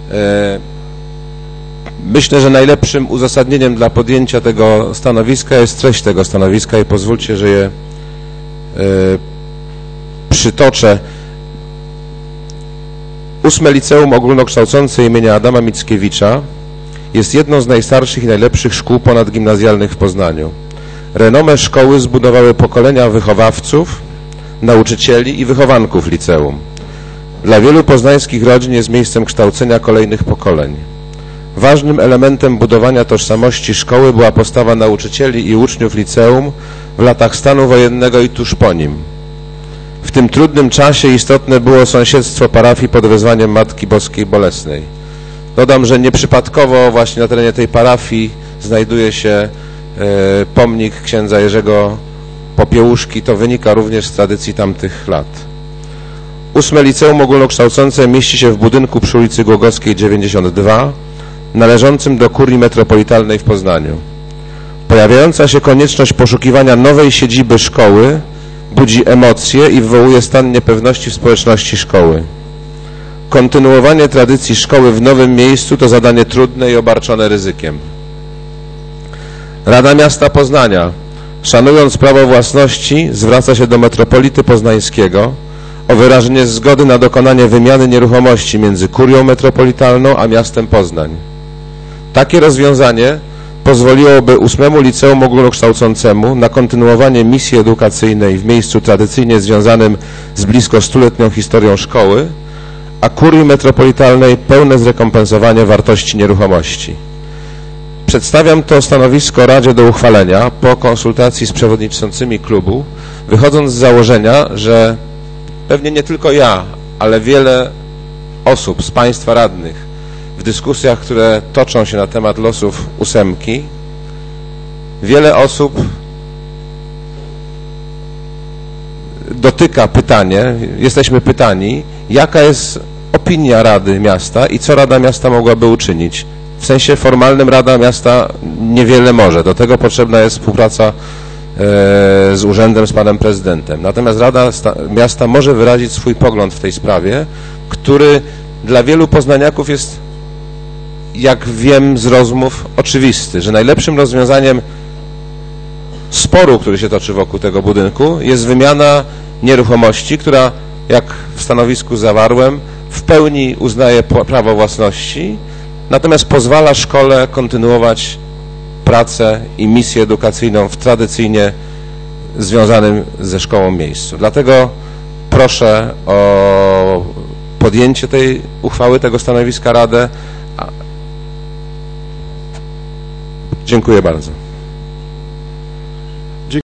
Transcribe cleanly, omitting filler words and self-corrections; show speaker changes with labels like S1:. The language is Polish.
S1: Myślę, że najlepszym uzasadnieniem dla podjęcia tego stanowiska jest treść tego stanowiska i pozwólcie, że je przytoczę. 8. Liceum Ogólnokształcące imienia Adama Mickiewicza jest jedną z najstarszych i najlepszych szkół ponadgimnazjalnych w Poznaniu. Renomę szkoły zbudowały pokolenia wychowawców, nauczycieli i wychowanków liceum. Dla wielu poznańskich rodzin jest miejscem kształcenia kolejnych pokoleń. Ważnym elementem budowania tożsamości szkoły była postawa nauczycieli i uczniów liceum w latach stanu wojennego i tuż po nim. W tym trudnym czasie istotne było sąsiedztwo parafii pod wezwaniem Matki Boskiej Bolesnej. Dodam, że nieprzypadkowo właśnie na terenie tej parafii znajduje się pomnik księdza Jerzego Popiełuszki. To wynika również z tradycji tamtych lat. 8. Liceum Ogólnokształcące mieści się w budynku przy ulicy Głogowskiej 92, należącym do kurii metropolitalnej w Poznaniu. Pojawiająca się konieczność poszukiwania nowej siedziby szkoły budzi emocje i wywołuje stan niepewności w społeczności szkoły. Kontynuowanie tradycji szkoły w nowym miejscu to zadanie trudne i obarczone ryzykiem. Rada Miasta Poznania, szanując prawo własności, zwraca się do metropolity poznańskiego o wyrażenie zgody na dokonanie wymiany nieruchomości między kurią metropolitalną a miastem Poznań. Takie rozwiązanie pozwoliłoby 8. Liceum Ogólnokształcącemu na kontynuowanie misji edukacyjnej w miejscu tradycyjnie związanym z blisko 100-letnią historią szkoły, a kurii metropolitalnej pełne zrekompensowanie wartości nieruchomości. Przedstawiam to stanowisko Radzie do uchwalenia po konsultacji z przewodniczącymi klubu, wychodząc z założenia, że pewnie nie tylko ja, ale wiele osób z Państwa radnych w dyskusjach, które toczą się na temat losów 8, wiele osób dotyka pytanie, jesteśmy pytani, jaka jest opinia Rady Miasta i co Rada Miasta mogłaby uczynić. W sensie formalnym Rada Miasta niewiele może, do tego potrzebna jest współpraca z urzędem, z panem prezydentem. Natomiast Rada Miasta może wyrazić swój pogląd w tej sprawie, który dla wielu poznaniaków jest, jak wiem z rozmów, oczywisty, że najlepszym rozwiązaniem sporu, który się toczy wokół tego budynku, jest wymiana nieruchomości, która, jak w stanowisku zawarłem, w pełni uznaje prawo własności, natomiast pozwala szkole kontynuować pracę i misję edukacyjną w tradycyjnie związanym ze szkołą miejscu. Dlatego proszę o podjęcie tej uchwały, tego stanowiska Radę. Dziękuję bardzo.